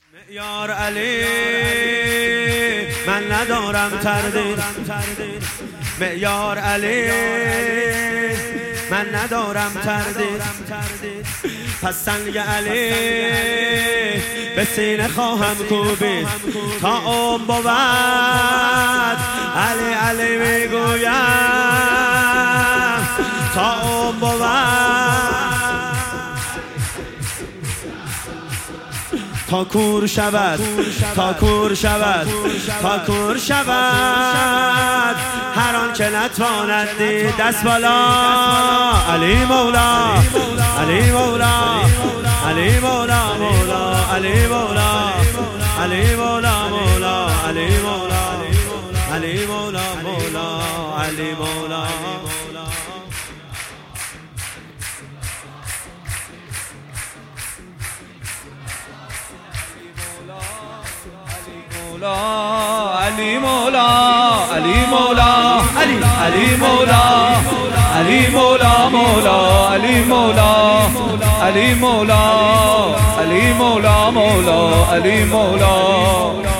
یار علی من ندارم تردید، معیار علی من ندارم تردید، پس سنگ علی به سینه خواهم کوبید تا اون بود علی علی میگویم تا اون بود تا کور شود، تا کور شود، تا کور شود هر آن که نتواند دید دست بالا. علی مولا، علی مولا، علی مولا، مولا علی مولا، علی مولا، مولا علی مولا، علی مولا، مولا علی مولا. علی مولا، علی مولا، علی مولا، علی مولا، مولا علی مولا، علی مولا، علی مولا، مولا علی مولا.